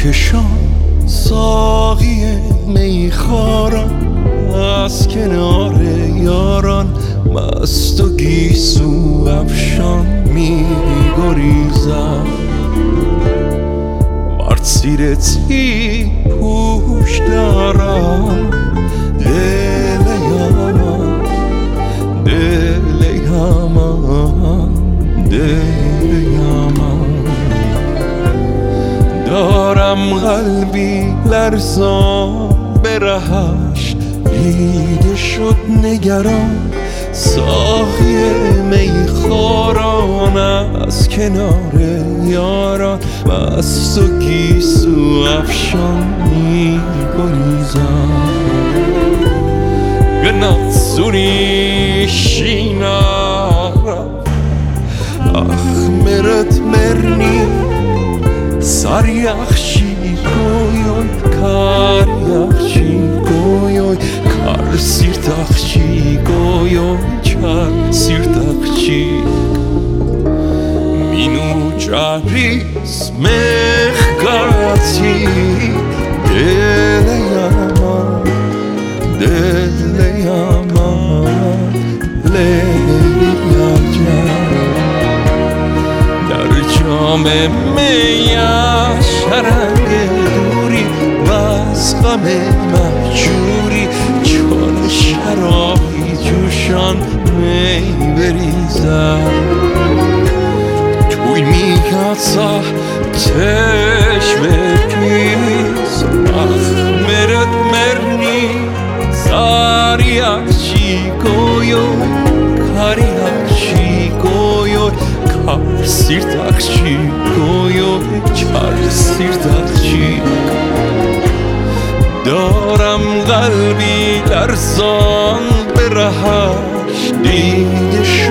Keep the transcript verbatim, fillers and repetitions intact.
کشان ساقی میخواران از کنار یاران مست و گیسو افشان می گریزم مرد سیرتی پوش دارم دل یامان دل یامان دل یامان دارم قلبی لرزان به رهش دیده شد نگران ساقی میخواران از کنار یاران مست و گیسو افشان می گریزم گناتسونی شینارم آخ مرت مرنی سر یخشی کویون کار یخشی کویون کار سیرتاخشی کویون کار سیرتاخشی مینو جاریس مخگاتی دل یامان دل یامان لیلی در جام میاش رنگ دوری و از غم محجوری چون شرابی جوشان می بریزم توی میگذا چشم پیز آخ مرد مرنی ساری اکشی گویو کاری اکشی گویو کار سیرتاخشی گویو کار سیرتاخشی دارم قلبی لرزان به رهش دیده